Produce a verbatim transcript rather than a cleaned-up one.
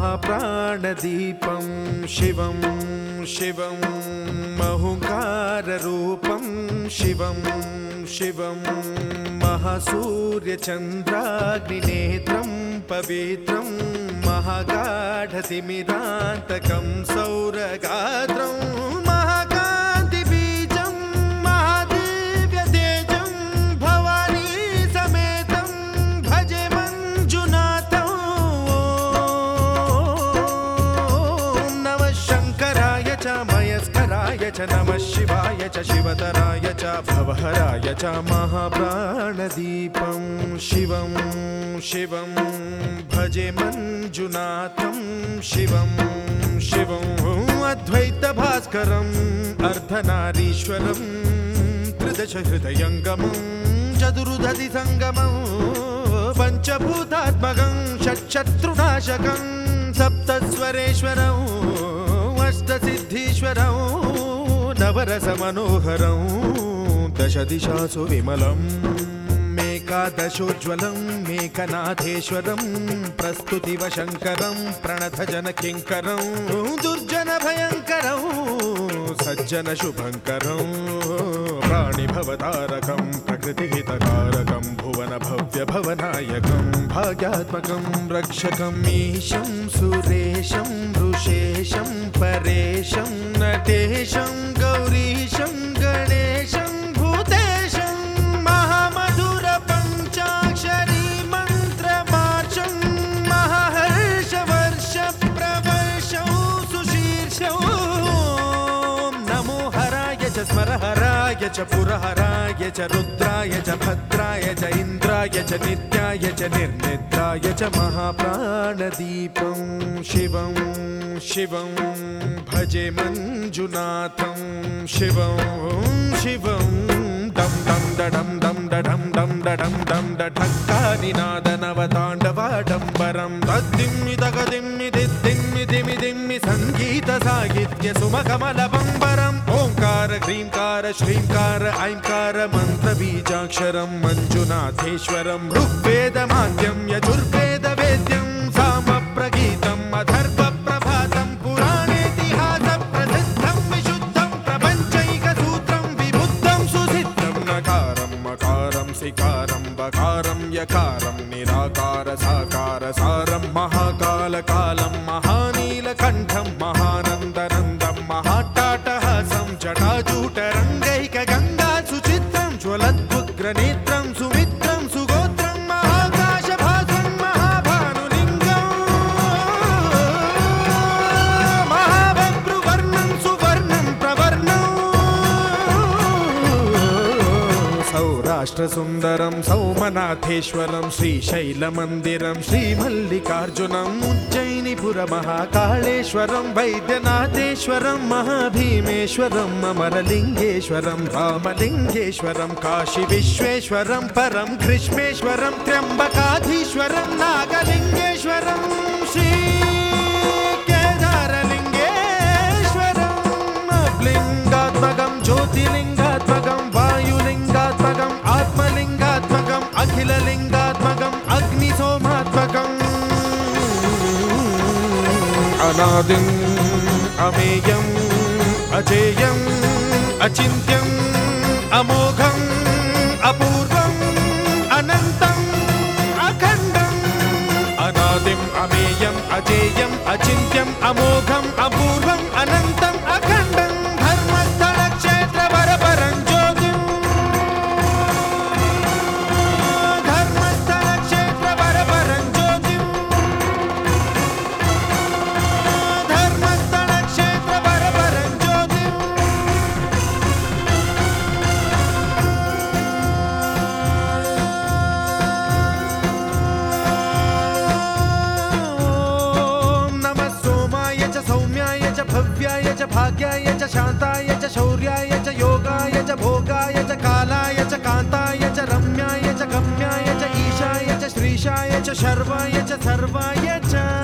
महाप्राणदीपं शिवं शिवं महुकाररूपं शिवं शिवं महासूर्यचन्द्राग्निनेत्रं पवित्रं महागाढतिमिरान्तकं सौरगात्रं महाकान्तिबीजं महादिव्यतेजं भवानी समेतं भजे मञ्जुनाथं। ॐ नमः शङ्कराय च मयस्कराय च नमः शिवाय च शिवतराय च भवहराय च महाप्राणदीपं शिवं शिवं भजे मञ्जुनाथं शिवं शिवं अद्वैतभास्करम् अर्धनारीश्वरं त्रिदशहृदयङ्गमं चतुर्दधिसङ्गमं पञ्चभूतात्मकं षट्शत्रुनाशकं सप्तस्वरेश्वरम् अष्टसिद्धीश्वरं नवरसमनोहरं दशदिशासु विमलम् एकादशोज्ज्वलं मेघनाथेश्वरं प्रस्तुतिवशङ्करं प्रणतजनकिङ्करं दुर्जनभयङ्करं सज्जनशुभङ्करं प्राणिभवतारकं प्रकृतिहितकारकं भुवनभव्यभवनायकं भाग्यात्मकं रक्षकं ईशं सुरेशं वृषेशं परेशं नटेशं गौरीशं गणेशं भूतेशं महामधुर पञ्चाक्षरी मन्त्रमार्चं महाहर्षवर्षप्रवर्षं सुशीर्षं नमो हराय च स्मरहराय च पुरहराय च रुद्राय च भद्राय च इन्द्राय च नित्याय च निर्निद्राय च महाप्राणदीपं शिवं शिवं भजे मञ्जुनाथं शिवं शिवं दं दं दडं दं दडं दं दडं दं दठक्कानिनादनवताण्डवाडम्बरं तद्दिम्मि तगदिम्मि दिद्दिम्मि दिमि दिम्मि सङ्गीतसाहित्य सुमकमलबम्बरम् ओङ्कार ह्रीङ्कार श्रीङ्कार ऐङ्कार मन्त्रबीजाक्षरं मञ्जुनाथेश्वरं ऋग्वेदमाद्यं यजुर्वेदवेद्यं सामप्रगीतम् अथर्वप्रभातं पुराणेतिहासप्रसिद्धं विशुद्धं प्रपञ्चैकसूत्रं विबुद्धं सुसिद्धं नकारं मकारं सिकारं बकारं यकारं निराकार साकार सारं महाकालकालं महानीलकण्ठं महानन्दनन्दं महाट्टाटहासं जटाजूटरङ्गैकगङ्गा सुचित्रं ज्वलद्वुग्रनेत्रं सुमित्रं सुगोत्रं महाकाशभासं महाभानुलिङ्गं महाबभ्रुवर्णं सुवर्णं प्रवर्णं सौराष्ट्रसुन्दरं सौमनाथेश्वरं श्रीशैलमन्दिरं श्रीमल्लिकार्जुनम् उज्जयिनीपुरमहाकाळेश्वरं वैद्यनाथेश्वरं महाभीमेश्वरं अमरलिङ्गेश्वरं रामलिङ्गेश्वरं काशीविश्वेश्वरं परं ग्रीष्मेश्वरं त्र्यम्बकाधीश्वरं नागलिङ्गेश्वरं श्रीकेदारलिङ्गेश्वरं लिङ्गात्मकं ज्योतिलिङ्गात्मकं वायुलिङ्गात्मकम् आत्मलिङ्गात्मकम् अखिललिङ्गात्मकम् अग्निसोमात्मकम् अनादिम् अमेयम् अजेयम् अचिन्त्यम् अमोघम् अपूर्वम् अनन्तम् अखण्डम् अनादिम् अमेयम् अजेयम् अचिन्त्यम् अमोघम् अपूर्वम् अनन्तम् अखण्डम् धर्मस्थलक्षेत्रवरपरं ज्योतिम् धर्मस्थलक्षेत्रवरपरं ज्योतिम् धर्मस्थलक्षेत्रवरपरं ज्योतिम् भव्याय च भाग्याय च शान्ताय च शौर्याय च योगाय च भोगाय च कालाय च कान्ताय च रम्याय च गम्याय च ईशाय च श्रीशाय च शर्वाय च सर्वाय च